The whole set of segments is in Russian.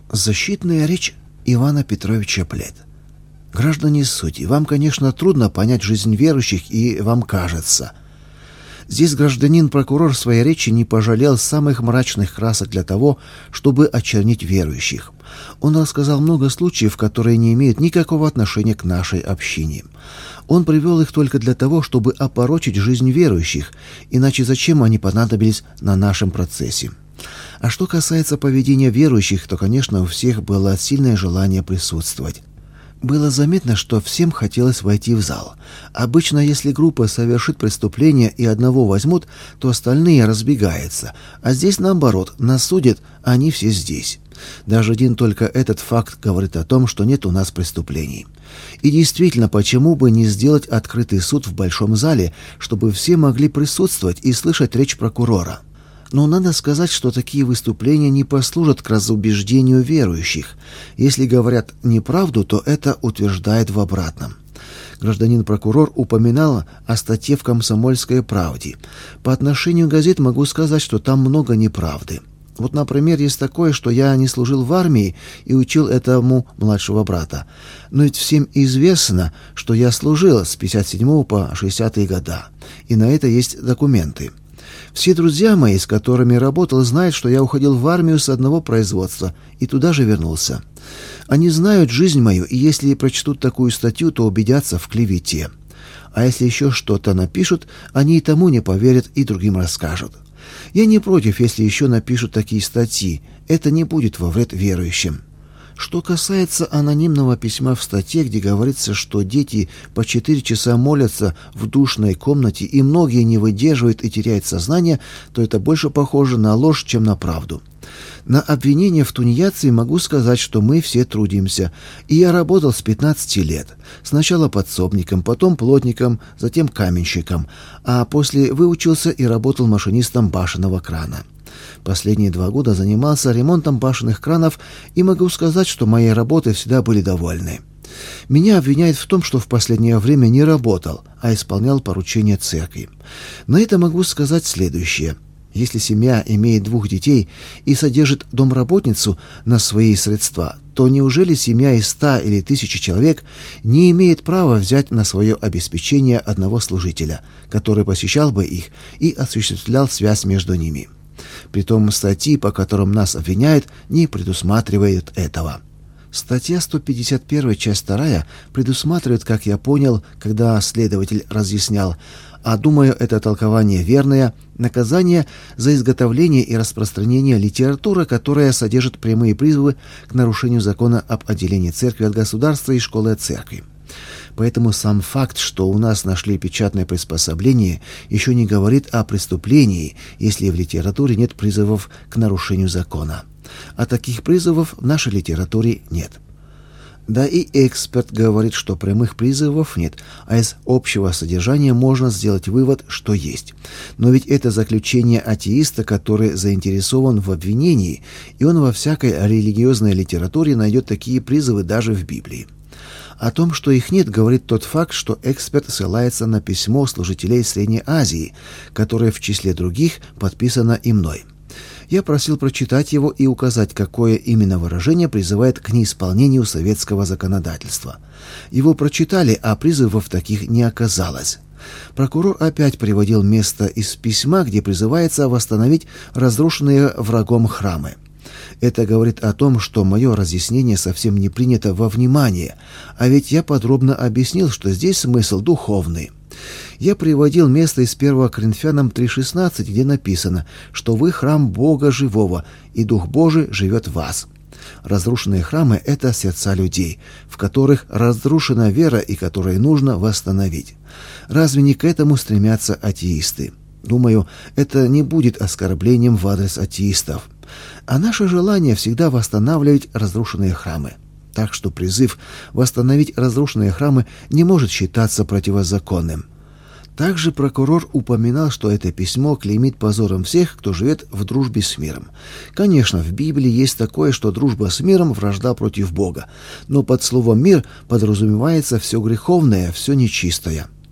Защитная речь Ивана Петровича Плет. Граждане судьи, вам, конечно, трудно понять жизнь верующих, и вам кажется. Здесь гражданин-прокурор в своей речи не пожалел самых мрачных красок для того, чтобы очернить верующих. Он рассказал много случаев, которые не имеют никакого отношения к нашей общине. Он привел их только для того, чтобы опорочить жизнь верующих, иначе зачем они понадобились на нашем процессе? А что касается поведения верующих, то, конечно, у всех было сильное желание присутствовать. Было заметно, что всем хотелось войти в зал. Обычно, если группа совершит преступление и одного возьмут, то остальные разбегаются. А здесь наоборот, нас судят, а они все здесь. Даже один только этот факт говорит о том, что нет у нас преступлений. И действительно, почему бы не сделать открытый суд в большом зале, чтобы все могли присутствовать и слышать речь прокурора? Но надо сказать, что такие выступления не послужат к разубеждению верующих. Если говорят неправду, то это утверждает в обратном. Гражданин-прокурор упоминал о статье в «Комсомольской правде». По отношению к газет могу сказать, что там много неправды. Вот, например, есть такое, что я не служил в армии и учил этому младшего брата. Но ведь всем известно, что я служил с 57 по 60 года. И на это есть документы. Все друзья мои, с которыми работал, знают, что я уходил в армию с одного производства и туда же вернулся. Они знают жизнь мою, и если прочтут такую статью, то убедятся в клевете. А если еще что-то напишут, они и тому не поверят и другим расскажут. Я не против, если еще напишут такие статьи. Это не будет во вред верующим. Что касается анонимного письма в статье, где говорится, что дети по 4 часа молятся в душной комнате и многие не выдерживают и теряют сознание, то это больше похоже на ложь, чем на правду. На обвинение в тунеядстве могу сказать, что мы все трудимся. И я работал с 15 лет. Сначала подсобником, потом плотником, затем каменщиком. А после выучился и работал машинистом башенного крана. Последние 2 года занимался ремонтом башенных кранов и могу сказать, что моей работой всегда были довольны. Меня обвиняют в том, что в последнее время не работал, а исполнял поручения церкви. На это могу сказать следующее. Если семья имеет 2 детей и содержит домработницу на свои средства, то неужели семья из 100 или 1000 человек не имеет права взять на свое обеспечение одного служителя, который посещал бы их и осуществлял связь между ними? Притом статьи, по которым нас обвиняют, не предусматривают этого. Статья 151, часть 2 предусматривает, как я понял, когда следователь разъяснял, а думаю, это толкование верное, наказание за изготовление и распространение литературы, которая содержит прямые призывы к нарушению закона об отделении церкви от государства и школы от церкви. Поэтому сам факт, что у нас нашли печатное приспособление, еще не говорит о преступлении, если в литературе нет призывов к нарушению закона. А таких призывов в нашей литературе нет. Да и эксперт говорит, что прямых призывов нет, а из общего содержания можно сделать вывод, что есть. Но ведь это заключение атеиста, который заинтересован в обвинении, и он во всякой религиозной литературе найдет такие призывы даже в Библии. О том, что их нет, говорит тот факт, что эксперт ссылается на письмо служителей Средней Азии, которое в числе других подписано и мной. Я просил прочитать его и указать, какое именно выражение призывает к неисполнению советского законодательства. Его прочитали, а призывов таких не оказалось. Прокурор опять приводил место из письма, где призывается восстановить разрушенные врагом храмы. Это говорит о том, что мое разъяснение совсем не принято во внимание, а ведь я подробно объяснил, что здесь смысл духовный. Я приводил место из 1 Коринфянам 3:16, где написано, что вы храм Бога живого, и Дух Божий живет в вас. Разрушенные храмы — это сердца людей, в которых разрушена вера и которые нужно восстановить. Разве не к этому стремятся атеисты? Думаю, это не будет оскорблением в адрес атеистов. А наше желание всегда восстанавливать разрушенные храмы. Так что призыв восстановить разрушенные храмы не может считаться противозаконным. Также прокурор упоминал, что это письмо клеймит позором всех, кто живет в дружбе с миром. Конечно, в Библии есть такое, что дружба с миром — вражда против Бога. Но под словом «мир» подразумевается все греховное, все нечистое.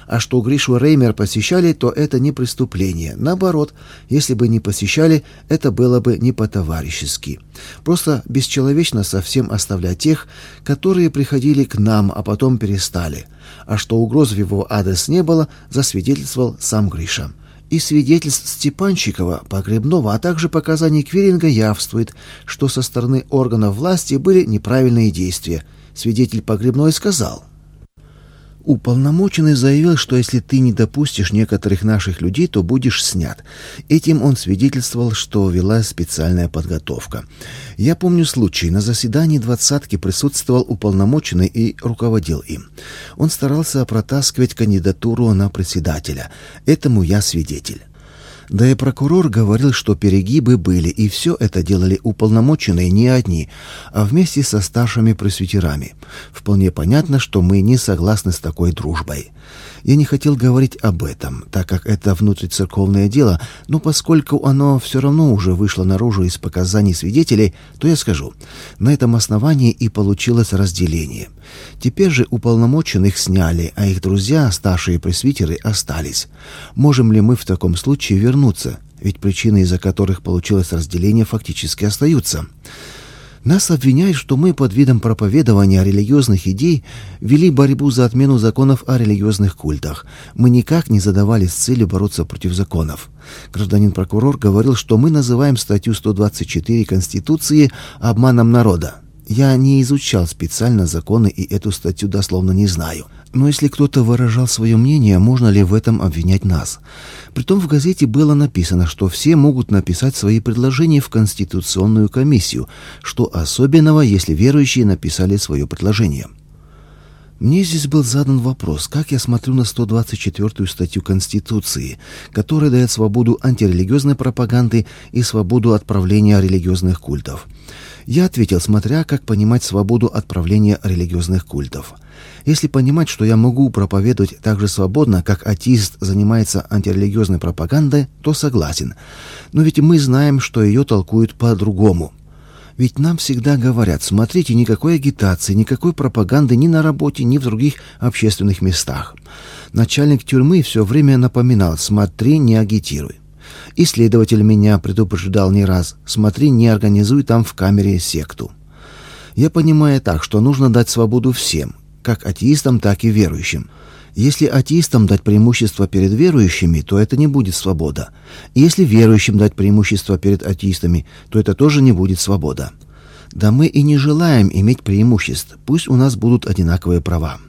А что Гришу Реймер посещали, то это не преступление. Наоборот, если бы не посещали, это было бы не по-товарищески. Просто бесчеловечно совсем оставлять тех, которые приходили к нам, а потом перестали. А что угроз в его адрес не было, засвидетельствовал сам Гриша. Из свидетельств Степанчикова, Погребного, а также показаний Квиринга явствует, что со стороны органов власти были неправильные действия. Свидетель Погребной сказал: «Уполномоченный заявил, что если ты не допустишь некоторых наших людей, то будешь снят». Этим он свидетельствовал, что велась специальная подготовка. Я помню случай. На заседании двадцатки присутствовал уполномоченный и руководил им. Он старался протаскивать кандидатуру на председателя. Этому я свидетель. Да и прокурор говорил, что перегибы были, и все это делали уполномоченные не одни, а вместе со старшими пресвитерами. Вполне понятно, что мы не согласны с такой дружбой. Я не хотел говорить об этом, так как это внутрицерковное дело, но поскольку оно все равно уже вышло наружу из показаний свидетелей, то я скажу. На этом основании и получилось разделение. Теперь же уполномоченных сняли, а их друзья, старшие пресвитеры, остались. Можем ли мы в таком случае вернуться? Ведь причины, из-за которых получилось разделение, фактически остаются. Нас обвиняют, что мы под видом проповедования религиозных идей вели борьбу за отмену законов о религиозных культах. Мы никак не задавались целью бороться против законов. Гражданин-прокурор говорил, что мы называем статью 124 Конституции обманом народа. Я не изучал специально законы и эту статью дословно не знаю. Но если кто-то выражал свое мнение, можно ли в этом обвинять нас? Притом в газете было написано, что все могут написать свои предложения в Конституционную комиссию, что особенного, если верующие написали свое предложение. Мне здесь был задан вопрос, как я смотрю на 124-ю статью Конституции, которая дает свободу антирелигиозной пропаганды и свободу отправления религиозных культов. Я ответил, смотря как понимать свободу отправления религиозных культов. Если понимать, что я могу проповедовать так же свободно, как атеист занимается антирелигиозной пропагандой, то согласен. Но ведь мы знаем, что ее толкуют по-другому. Ведь нам всегда говорят: смотрите, никакой агитации, никакой пропаганды ни на работе, ни в других общественных местах. Начальник тюрьмы все время напоминал: смотри, не агитируй. И следователь меня предупреждал не раз: смотри, не организуй там в камере секту. Я понимаю так, что нужно дать свободу всем, как атеистам, так и верующим. Если атеистам дать преимущество перед верующими, то это не будет свобода. И если верующим дать преимущество перед атеистами, то это тоже не будет свобода. Да мы и не желаем иметь преимуществ, пусть у нас будут одинаковые права.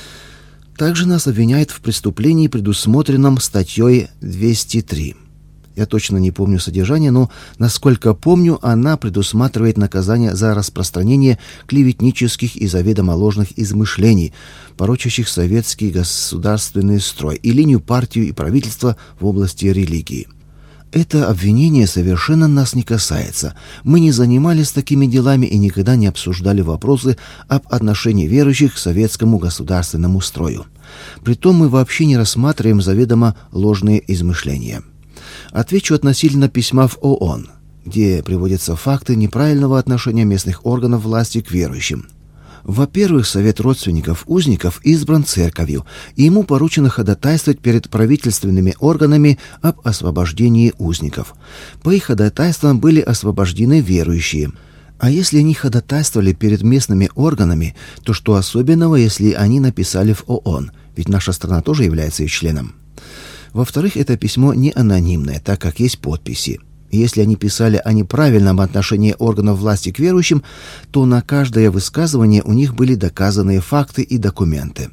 Также нас обвиняют в преступлении, предусмотренном статьей 203. Я точно не помню содержание, но, насколько помню, она предусматривает наказание за распространение клеветнических и заведомо ложных измышлений, порочащих советский государственный строй и линию партии и правительства в области религии. Это обвинение совершенно нас не касается. Мы не занимались такими делами и никогда не обсуждали вопросы об отношении верующих к советскому государственному строю. Притом мы вообще не рассматриваем заведомо ложные измышления. Отвечу относительно письма в ООН, где приводятся факты неправильного отношения местных органов власти к верующим. Во-первых, Совет родственников узников избран церковью, и ему поручено ходатайствовать перед правительственными органами об освобождении узников. По их ходатайствам были освобождены верующие. А если они ходатайствовали перед местными органами, то что особенного, если они написали в ООН? Ведь наша страна тоже является их членом. Во-вторых, это письмо не анонимное, так как есть подписи. И если они писали о неправильном отношении органов власти к верующим, то на каждое высказывание у них были доказанные факты и документы.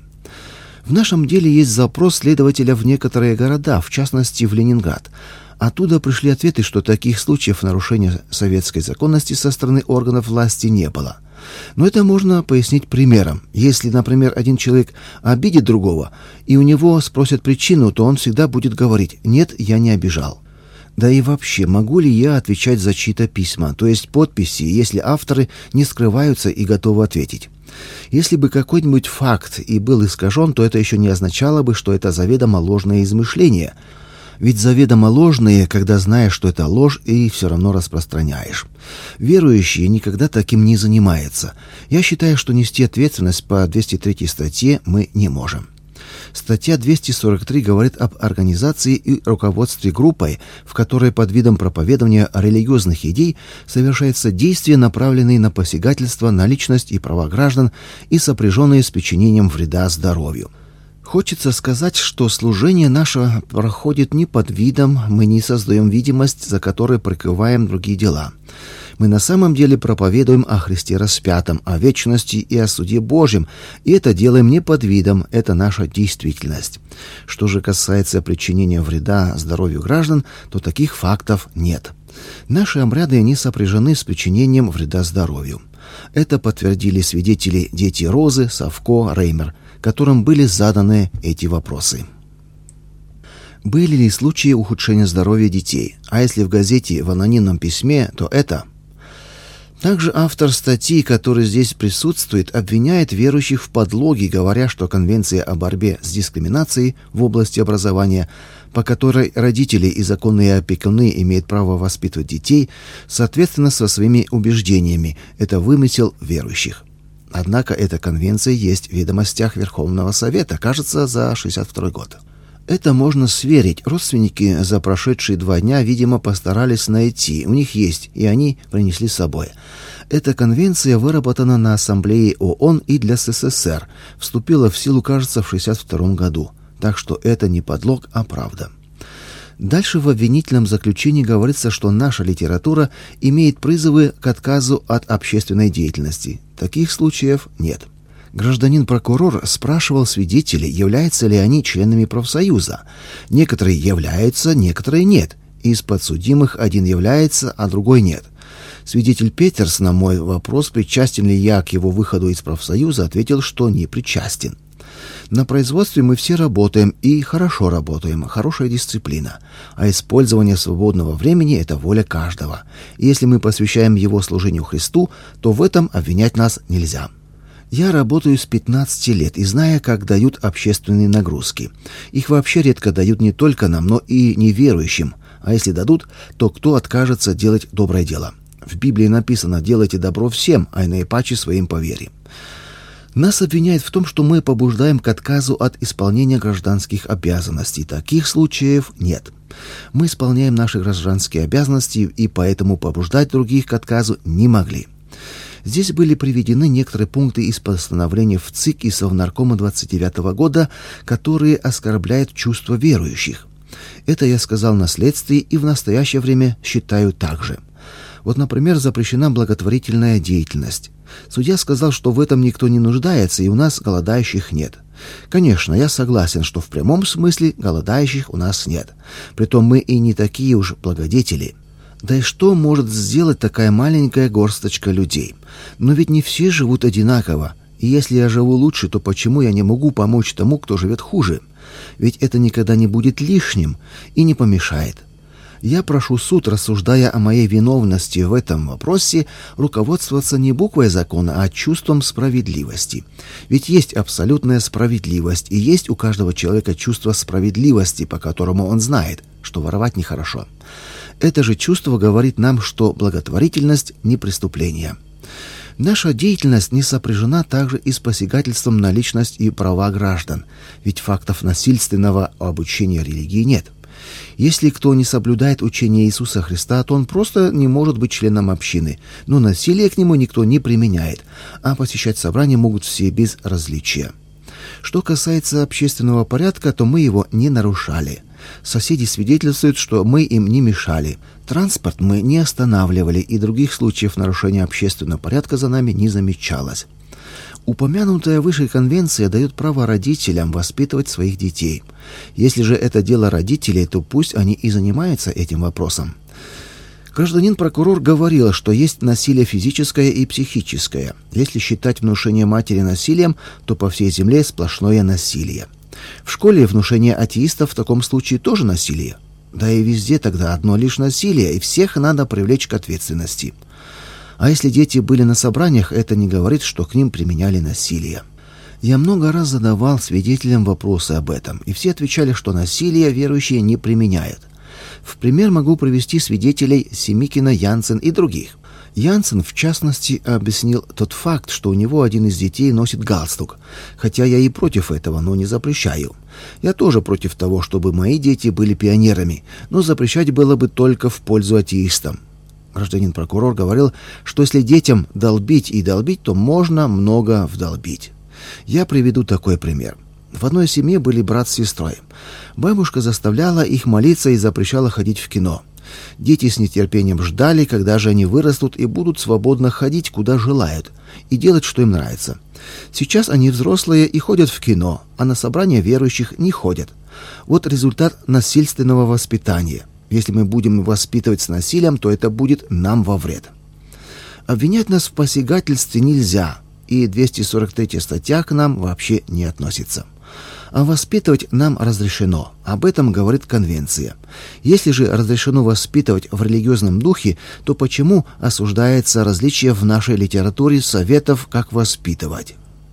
В нашем деле есть запрос следователя в некоторые города, в частности в Ленинград. Оттуда пришли ответы, что таких случаев нарушения советской законности со стороны органов власти не было. Но это можно пояснить примером. Если, например, один человек обидит другого, и у него спросят причину, то он всегда будет говорить: «Нет, я не обижал». Да и вообще, могу ли я отвечать за чьи-то письма, то есть подписи, если авторы не скрываются и готовы ответить? Если бы какой-нибудь факт и был искажен, то это еще не означало бы, что это заведомо ложное измышление. Ведь заведомо ложные, когда знаешь, что это ложь, и все равно распространяешь. Верующие никогда таким не занимаются. Я считаю, что нести ответственность по 203 статье мы не можем. Статья 243 говорит об организации и руководстве группой, в которой под видом проповедования религиозных идей совершаются действия, направленные на посягательство на личность и права граждан и сопряженные с причинением вреда здоровью. Хочется сказать, что служение наше проходит не под видом, мы не создаем видимость, за которой прикрываем другие дела. Мы на самом деле проповедуем о Христе распятом, о вечности и о суде Божьем, и это делаем не под видом, это наша действительность. Что же касается причинения вреда здоровью граждан, то таких фактов нет. Наши обряды не сопряжены с причинением вреда здоровью. Это подтвердили свидетели дети Розы, Савко, Реймер, которым были заданы эти вопросы. Были ли случаи ухудшения здоровья детей? А если в газете в анонимном письме, то это... Также автор статьи, который здесь присутствует, обвиняет верующих в подлоге, говоря, что Конвенция о борьбе с дискриминацией в области образования, по которой родители и законные опекуны имеют право воспитывать детей, соответственно со своими убеждениями, это вымысел верующих. Однако эта конвенция есть в ведомостях Верховного Совета, кажется, за 1962 год. Это можно сверить. Родственники за прошедшие 2 дня, видимо, постарались найти. У них есть, и они принесли с собой. Эта конвенция выработана на Ассамблее ООН и для СССР. Вступила в силу, кажется, в 1962 году. Так что это не подлог, а правда. Дальше в обвинительном заключении говорится, что наша литература имеет призывы к отказу от общественной деятельности. Таких случаев нет. Гражданин-прокурор спрашивал свидетелей, являются ли они членами профсоюза. Некоторые являются, некоторые нет. Из подсудимых один является, а другой нет. Свидетель Петерс на мой вопрос, причастен ли я к его выходу из профсоюза, ответил, что не причастен. На производстве мы все работаем и хорошо работаем, хорошая дисциплина. А использование свободного времени – это воля каждого. И если мы посвящаем его служению Христу, то в этом обвинять нас нельзя. Я работаю с 15 лет и знаю, как дают общественные нагрузки. Их вообще редко дают не только нам, но и неверующим. А если дадут, то кто откажется делать доброе дело? В Библии написано «делайте добро всем, а наипаче своим по вере». Нас обвиняют в том, что мы побуждаем к отказу от исполнения гражданских обязанностей. Таких случаев нет. Мы исполняем наши гражданские обязанности и поэтому побуждать других к отказу не могли. Здесь были приведены некоторые пункты из постановления в ЦИК и Совнаркома 29 года, которые оскорбляют чувства верующих. Это я сказал на следствии и в настоящее время считаю так же. Вот, например, запрещена благотворительная деятельность. Судья сказал, что в этом никто не нуждается и у нас голодающих нет. Конечно, я согласен, что в прямом смысле голодающих у нас нет. Притом мы и не такие уж благодетели. Да и что может сделать такая маленькая горсточка людей? Но ведь не все живут одинаково. И если я живу лучше, то почему я не могу помочь тому, кто живет хуже? Ведь это никогда не будет лишним и не помешает. Я прошу суд, рассуждая о моей виновности в этом вопросе, руководствоваться не буквой закона, а чувством справедливости. Ведь есть абсолютная справедливость, и есть у каждого человека чувство справедливости, по которому он знает, что воровать нехорошо. Это же чувство говорит нам, что благотворительность не преступление. Наша деятельность не сопряжена также и с посягательством на личность и права граждан, ведь фактов насильственного обучения религии нет. Если кто не соблюдает учение Иисуса Христа, то он просто не может быть членом общины, но насилие к нему никто не применяет, а посещать собрания могут все без различия. Что касается общественного порядка, то мы его не нарушали. Соседи свидетельствуют, что мы им не мешали. Транспорт мы не останавливали, и других случаев нарушения общественного порядка за нами не замечалось. Упомянутая выше конвенция дает право родителям воспитывать своих детей. Если же это дело родителей, то пусть они и занимаются этим вопросом. Гражданин-прокурор говорил, что есть насилие физическое и психическое. Если считать внушение матери насилием, то по всей земле сплошное насилие. В школе внушение атеистов в таком случае тоже насилие. Да и везде тогда одно лишь насилие, и всех надо привлечь к ответственности. А если дети были на собраниях, это не говорит, что к ним применяли насилие. Я много раз задавал свидетелям вопросы об этом, и все отвечали, что насилие верующие не применяют. В пример могу привести свидетелей Семикина, Янсен и других. Янсен, в частности, объяснил тот факт, что у него один из детей носит галстук, хотя я и против этого, но не запрещаю. Я тоже против того, чтобы мои дети были пионерами, но запрещать было бы только в пользу атеистам. Гражданин-прокурор говорил, что если детям долбить и долбить, то можно много вдолбить. Я приведу такой пример. В одной семье были брат с сестрой. Бабушка заставляла их молиться и запрещала ходить в кино. Дети с нетерпением ждали, когда же они вырастут и будут свободно ходить, куда желают, и делать, что им нравится. Сейчас они взрослые и ходят в кино, а на собрания верующих не ходят. Вот результат насильственного воспитания. Если мы будем воспитывать с насилием, то это будет нам во вред. Обвинять нас в посягательстве нельзя, и 243 статья к нам вообще не относится. А воспитывать нам разрешено. Об этом говорит Конвенция. Если же разрешено воспитывать в религиозном духе, то почему осуждается различие в нашей литературе советов, как воспитывать?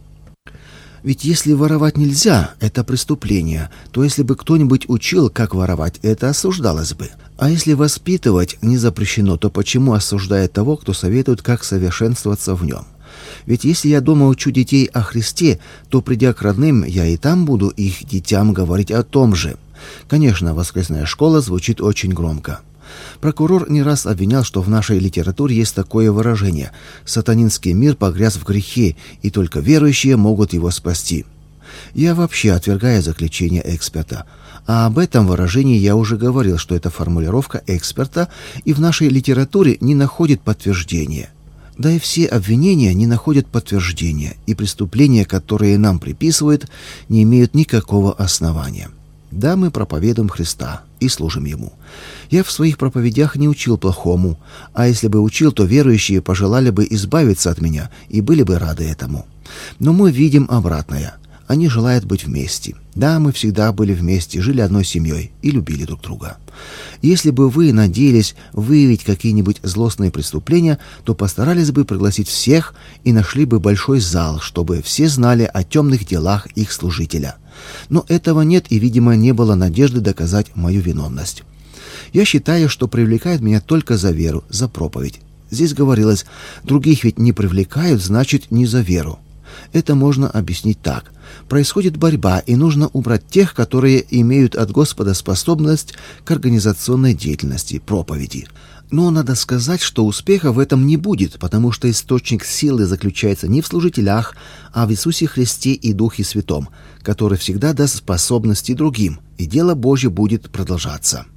Ведь если воровать нельзя, это преступление, то если бы кто-нибудь учил, как воровать, это осуждалось бы. А если воспитывать не запрещено, то почему осуждает того, кто советует, как совершенствоваться в нем? Ведь если я дома учу детей о Христе, то, придя к родным, я и там буду их детям говорить о том же. Конечно, воскресная школа звучит очень громко. Прокурор не раз обвинял, что в нашей литературе есть такое выражение: «Сатанинский мир погряз в грехе, и только верующие могут его спасти». Я вообще отвергаю заключение эксперта. А об этом выражении я уже говорил, что эта формулировка эксперта и в нашей литературе не находит подтверждения. Да и все обвинения не находят подтверждения, и преступления, которые нам приписывают, не имеют никакого основания. Да, мы проповедуем Христа и служим Ему. Я в своих проповедях не учил плохому, а если бы учил, то верующие пожелали бы избавиться от меня и были бы рады этому. Но мы видим обратное. Они желают быть вместе. Да, мы всегда были вместе, жили одной семьей и любили друг друга. Если бы вы надеялись выявить какие-нибудь злостные преступления, то постарались бы пригласить всех и нашли бы большой зал, чтобы все знали о темных делах их служителя. Но этого нет, и, видимо, не было надежды доказать мою виновность. Я считаю, что привлекают меня только за веру, за проповедь. Здесь говорилось: других ведь не привлекают, значит, не за веру. Это можно объяснить так. Происходит борьба, и нужно убрать тех, которые имеют от Господа способность к организационной деятельности, проповеди. Но надо сказать, что успеха в этом не будет, потому что источник силы заключается не в служителях, а в Иисусе Христе и Духе Святом, который всегда даст способности другим, и дело Божье будет продолжаться.